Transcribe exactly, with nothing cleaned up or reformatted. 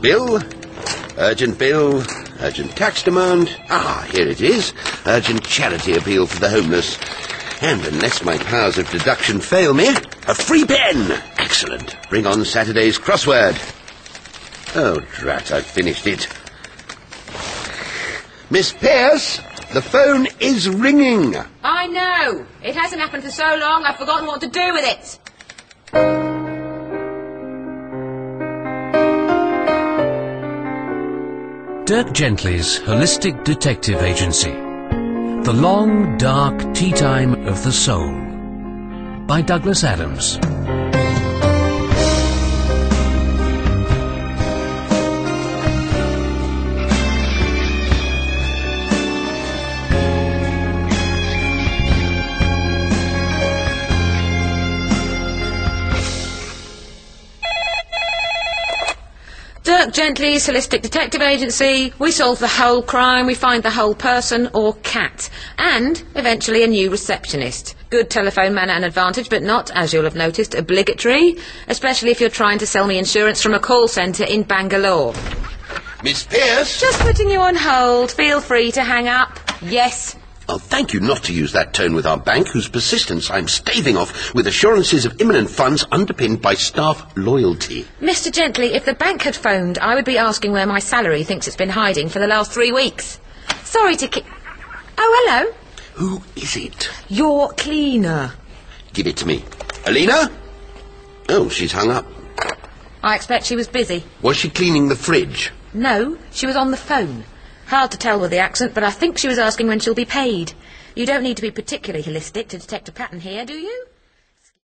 Urgent bill. Urgent bill. Urgent tax demand. Ah, here it is. Urgent charity appeal for the homeless. And unless my powers of deduction fail me, a free pen! Excellent. Bring on Saturday's crossword. Oh, drat, I've finished it. Miss Pearce, the phone is ringing. I know. It hasn't happened for so long, I've forgotten what to do with it. Dirk Gently's Holistic Detective Agency. The Long, Dark Tea Time of the Soul. By Douglas Adams. Dirk Gently's Holistic Detective Agency. We solve the whole crime, we find the whole person or cat. And, eventually, a new receptionist. Good telephone manner and advantage, but not, as you'll have noticed, obligatory. Especially if you're trying to sell me insurance from a call centre in Bangalore. Miss Pearce? Just putting you on hold. Feel free to hang up. Yes. I'll thank you not to use that tone with our bank, whose persistence I'm staving off with assurances of imminent funds underpinned by staff loyalty. Mister Gently, if the bank had phoned, I would be asking where my salary thinks it's been hiding for the last three weeks. Sorry to ki- Oh, hello. Who is it? Your cleaner. Give it to me. Alina? Oh, she's hung up. I expect she was busy. Was she cleaning the fridge? No, she was on the phone. Hard to tell with the accent, but I think she was asking when she'll be paid. You don't need to be particularly holistic to detect a pattern here, do you?